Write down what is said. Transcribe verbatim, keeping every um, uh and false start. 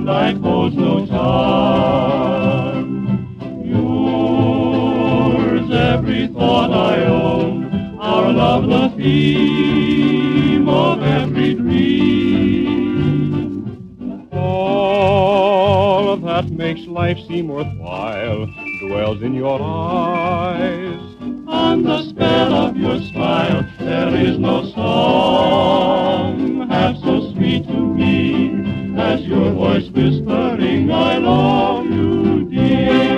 life holds no charm. Yours every thought I own, our love the theme of every dream. All that makes life seem worthwhile dwells in your eyes. On the spell of your smile, there is no song half so sweet to me as your voice whispering, I love you, dear.